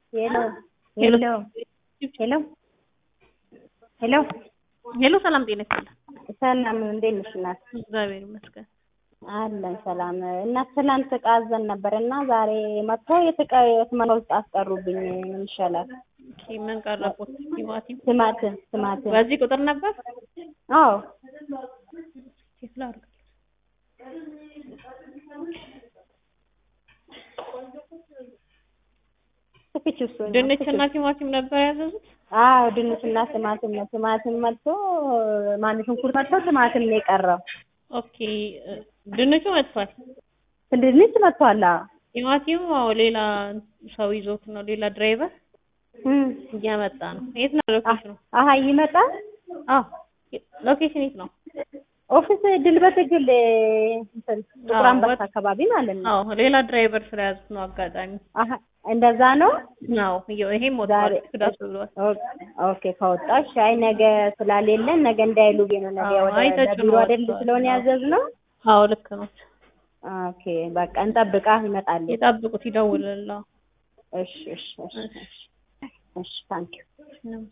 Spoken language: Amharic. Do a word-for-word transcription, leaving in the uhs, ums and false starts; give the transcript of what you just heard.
Hello. Hello. Hello. Hello. ሄሎ ሰላም ጤና ይስጥልኝ። ሰላም እንዴት ነሽ እናት? እግዚአብሔር ይመስገን። አለን ሰላም። እና ትናንት ቃዘን ነበርና ዛሬ መጥተው የተቀየት መኖር አስቀሩብኝ። ምን ይሻላል? ኦኬ ምን ቀረቁት? ቲማቲም ቲማቲም ቲማቲም በዚህ ቁጥር ነበር? አዎ ቼክ ላድርግ። ድንችና ቲማቲም ነበር ያዘዙት? አዎ ድንችና ቲማቲም ነው። ቲማቲም መጥቶ ማን ሽንኩርት መጥቶ ቲማቲም ነው የቀረው። ኦኬ ድንቹ መጥቷል። ድንች መጥቷል። ቲማቲሙ አዎ ሌላ ሰው ይዞት ነው፣ ሌላ ድራይቨር እም እያመጣ ነው። የት ነው ሎኬሽኑ? አሃ ይመጣል። አዎ ሎኬሽን የት ነው? ኦፊስ ድልበት ግል እንትን ጥቁር አንበሳ አካባቢ ማለት ነው። አዎ ሌላ ድራይቨር ስለያዙት ነው አጋጣሚ። አሃ እንደዛ ነው። ነው ይሄም ወጣው ክዳስ ብሏል። ኦኬ ከወጣሽ አይ ነገ ስላሌለን ነገ እንዳይሉ ነው ነገ ወደ ቢሮ አይደል ስለሆነ ያዘዝነው። አዎ ልክ ነው። ኦኬ በቃ እንጠብቃ ይመጣል። ይጠብቁት ይደውልልህ። እሺ እሺ እሺ እሺ ታንኪዩ